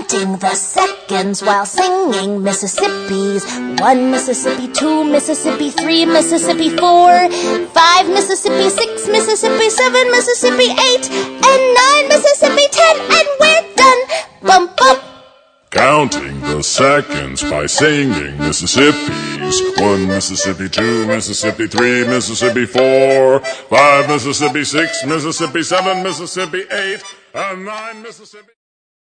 counting the seconds while singing Mississippi's. 1 Mississippi, 2 Mississippi, 3 Mississippi, 4, 5 Mississippi, 6 Mississippi, 7 Mississippi, 8, and 9 Mississippi, 10, and we're done. Bump, bump. Counting the seconds by singing Mississippi's. 1 Mississippi, 2 Mississippi, 3 Mississippi, 4, 5 Mississippi, 6 Mississippi, 7 Mississippi, 8, and 9 Mississippi.